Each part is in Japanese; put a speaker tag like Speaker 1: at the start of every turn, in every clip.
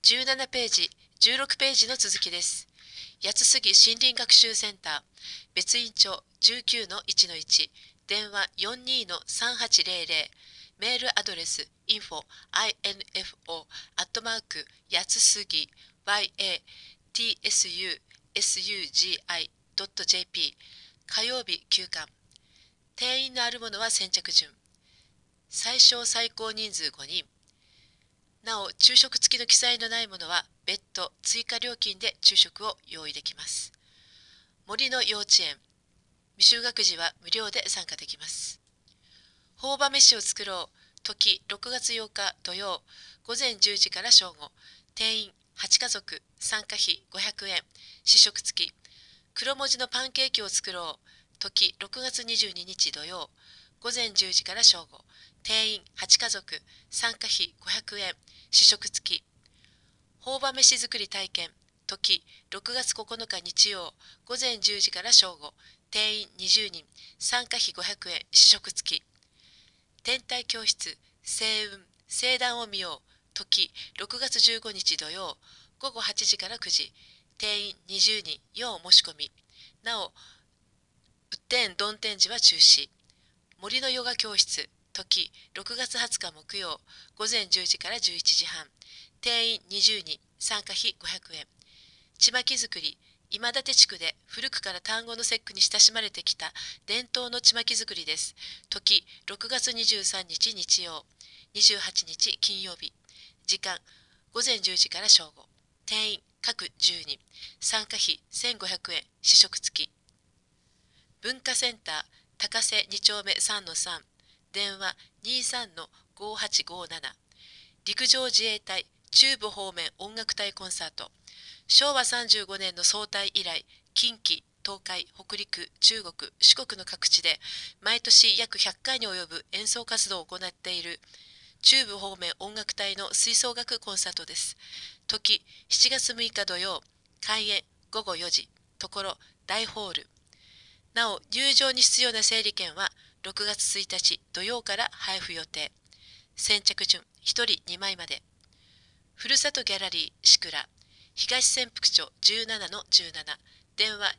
Speaker 1: 17ページ、16ページの続きです。八津杉森林学習センター、別院長 19-1-1、電話 42-3800、メールアドレス info やつすぎ yatsusugi.jp、 火曜日休館。定員のあるものは先着順。最小最高人数5人。なお、昼食付きの記載のないものは別途追加料金で昼食を用意できます。森の幼稚園、未就学児は無料で参加できます。朴葉飯を作ろう。時6月8日土曜、午前10時から正午。定員8家族、参加費500円、試食付き。黒文字のパンケーキを作ろう。時6月22日土曜、午前10時から正午。定員8家族、参加費500円、試食付き。朴葉飯作り体験。時6月9日日曜、午前10時から正午。定員20人、参加費500円、試食付き。天体教室、星雲、星団を見よう。時6月15日土曜、午後8時から9時。定員20人、要申し込み。なお、雨天曇天時は中止。森のヨガ教室、時6月20日木曜、午前10時から11時半。定員20人、参加費500円。ちまき作り、今立地区で古くから単語の節句に親しまれてきた伝統のちまき作りです。時6月23日日曜、28日金曜日。時間午前10時から正午。定員各10人、参加費1500円、試食付き。文化センター高瀬2丁目3-3、電話 23-5857。陸上自衛隊中部方面音楽隊コンサート。昭和35年の総隊以来、近畿、東海、北陸、中国、四国の各地で毎年約100回に及ぶ演奏活動を行っている中部方面音楽隊の吹奏楽コンサートです。時7月6日土曜、開演午後4時、ところ大ホール。なお、入場に必要な整理券は6月1日土曜から配布予定。先着順1人2枚まで。ふるさとギャラリーしくら、東潜伏町 17-17、電話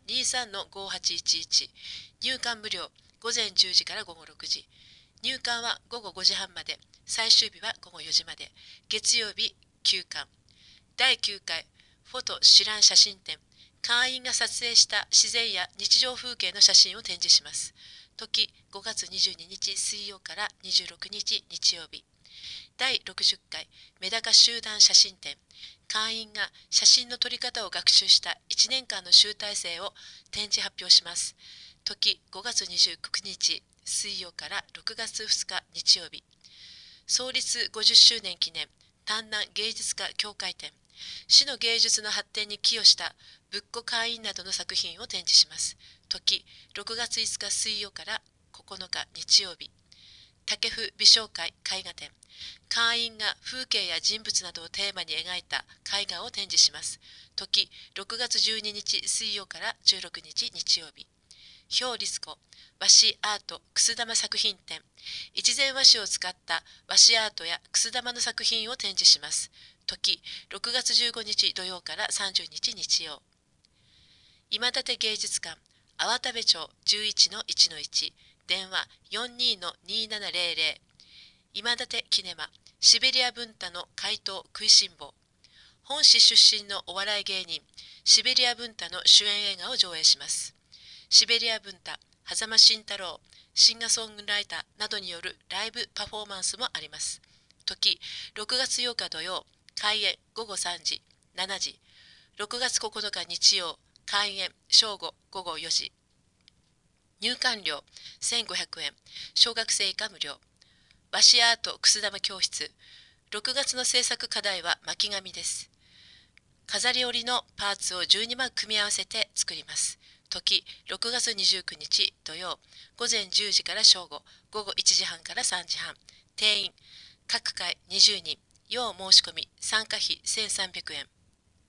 Speaker 1: 23-5811。入館無料、午前10時から午後6時。入館は午後5時半まで、最終日は午後4時まで。月曜日休館。第9回フォト知らん写真展。会員が撮影した自然や日常風景の写真を展示します。時5月22日水曜から26日日曜日。第60回メダカ集団写真展。会員が写真の撮り方を学習した1年間の集大成を展示発表します。時5月29日水曜から6月2日日曜日。創立50周年記念丹南芸術家協会展。市の芸術の発展に寄与した仏庫会員などの作品を展示します。時6月5日水曜から9日日曜日。武府美商会絵画展。会員が風景や人物などをテーマに描いた絵画を展示します。時6月12日水曜から16日日曜日。表律子和紙アートくす玉作品展。一膳和紙を使った和紙アートやくす玉の作品を展示します。時6月15日土曜から30日日曜。今立芸術館粟田部町 11-1-1、電話 42-2700。今立キネマシベリア文太の怪盗食いしん坊。本市出身のお笑い芸人シベリア文太の主演映画を上映します。シベリア文太、狭間慎太郎、シンガーソングライターなどによるライブパフォーマンスもあります。時6月8日土曜、開演午後3時、7時。6月9日日曜、開演正午午後4時。入館料1500円、小学生以下無料。和紙アートくす玉教室。6月の制作課題は巻き紙です。飾り折りのパーツを12枚組み合わせて作ります。時6月29日土曜、午前10時から正午、午後1時半から3時半。定員各回20人、要申し込み、参加費1300円。